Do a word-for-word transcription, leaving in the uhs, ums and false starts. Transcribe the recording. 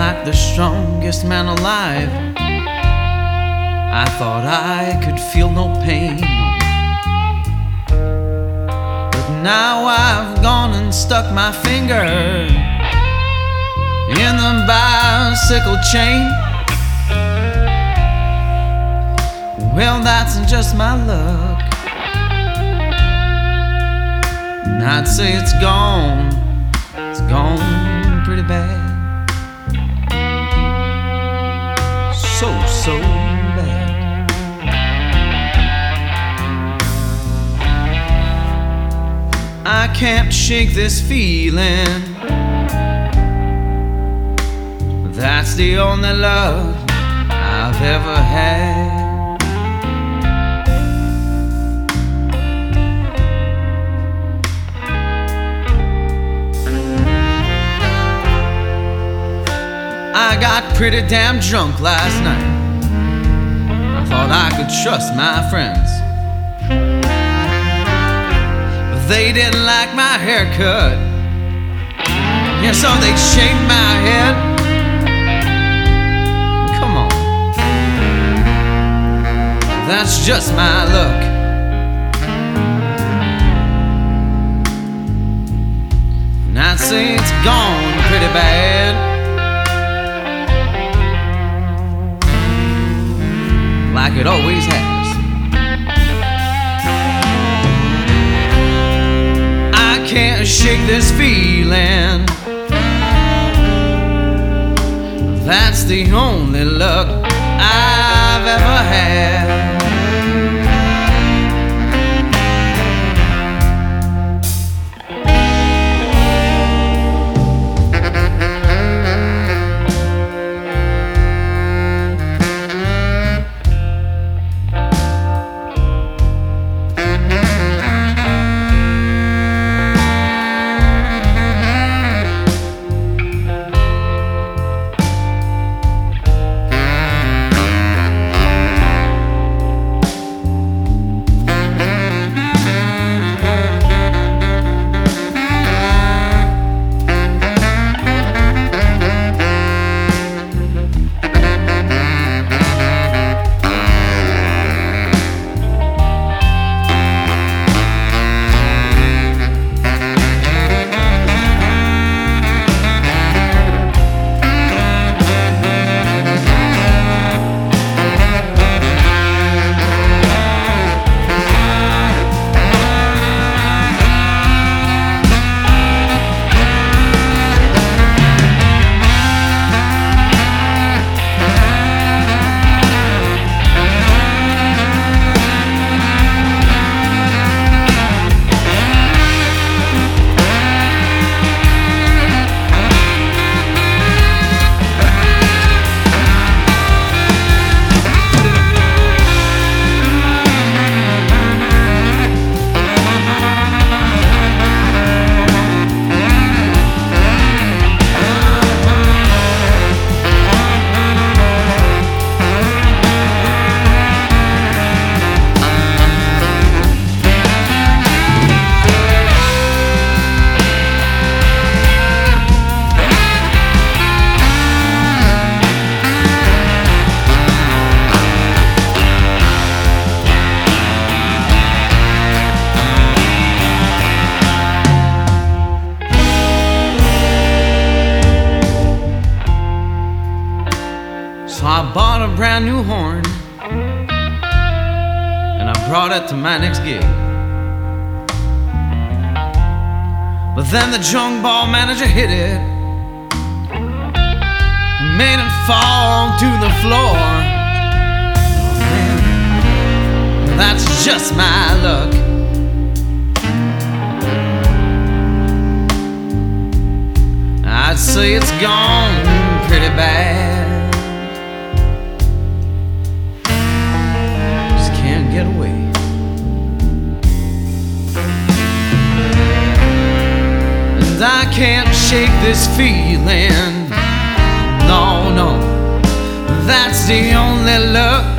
like the strongest man alive. I thought I could feel no pain, but now I've gone and stuck my finger in the bicycle chain. Well, that's just my luck, and I'd say it's gone, it's gone pretty bad. So, so bad. I can't shake this feeling, that's the only love I've ever had. I got pretty damn drunk last night. I thought I could trust my friends, but they didn't like my haircut. Yeah, so they shaved my head. Come on, that's just my luck. And I'd say it's gone pretty bad, like it always has. I can't shake this feeling, that's the only luck I've ever had. So I bought a brand new horn and I brought it to my next gig. But then the junk ball manager hit it, made it fall to the floor. Oh man, that's just my luck. I'd say it's gone pretty bad. Get away. And I can't shake this feeling. No, no, that's the only luck